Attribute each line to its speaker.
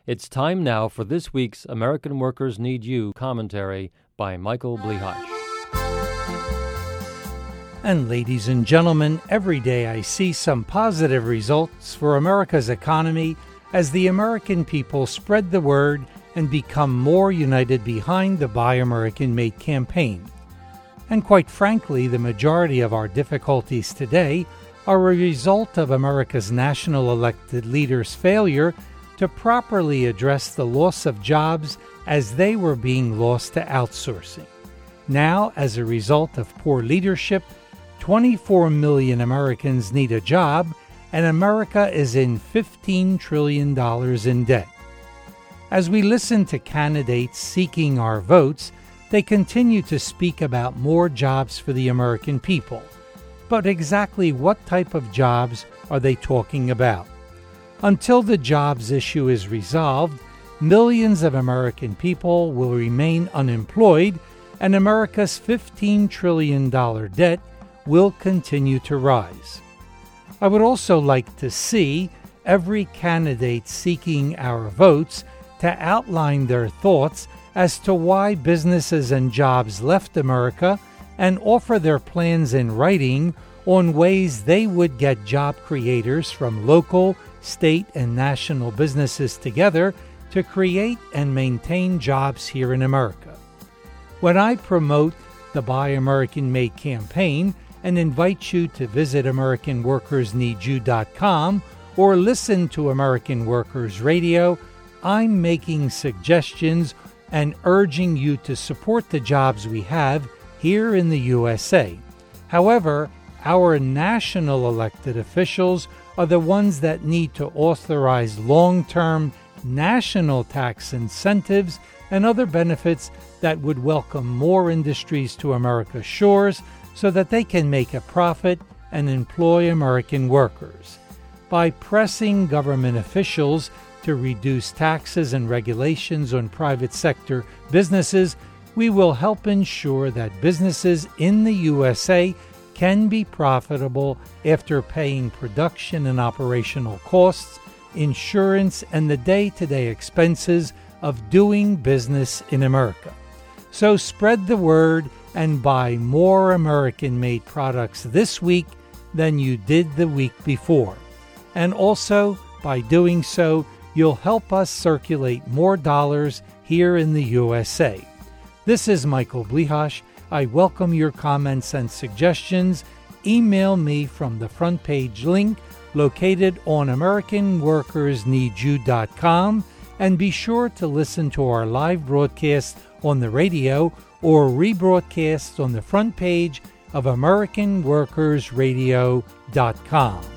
Speaker 1: It's time now for this week's American Workers Need You commentary by Michael Blihash.
Speaker 2: And ladies and gentlemen, every day I see some positive results for America's economy as the American people spread the word and become more united behind the Buy American Made campaign. And quite frankly, the majority of our difficulties today are a result of America's national elected leaders' failure to properly address the loss of jobs as they were being lost to outsourcing. Now, as a result of poor leadership, 24 million Americans need a job, and America is in $15 trillion in debt. As we listen to candidates seeking our votes, they continue to speak about more jobs for the American people. But exactly what type of jobs are they talking about? Until the jobs issue is resolved, millions of American people will remain unemployed, and America's $15 trillion debt will continue to rise. I would also like to see every candidate seeking our votes to outline their thoughts as to why businesses and jobs left America and offer their plans in writing on ways they would get job creators from local, state, and national businesses together to create and maintain jobs here in America. When I promote the Buy American Made campaign and invite you to visit AmericanWorkersNeedYou.com or listen to American Workers Radio, I'm making suggestions and urging you to support the jobs we have here in the USA. However, our national elected officials are the ones that need to authorize long-term national tax incentives and other benefits that would welcome more industries to America's shores so that they can make a profit and employ American workers. By pressing government officials to reduce taxes and regulations on private sector businesses, we will help ensure that businesses in the USA can be profitable after paying production and operational costs, insurance, and the day-to-day expenses of doing business in America. So spread the word and buy more American-made products this week than you did the week before. And also, by doing so, you'll help us circulate more dollars here in the USA. This is Michael Blihash. I welcome your comments and suggestions. Email me from the front page link located on AmericanWorkersNeedYou.com, and be sure to listen to our live broadcast on the radio or rebroadcast on the front page of AmericanWorkersRadio.com.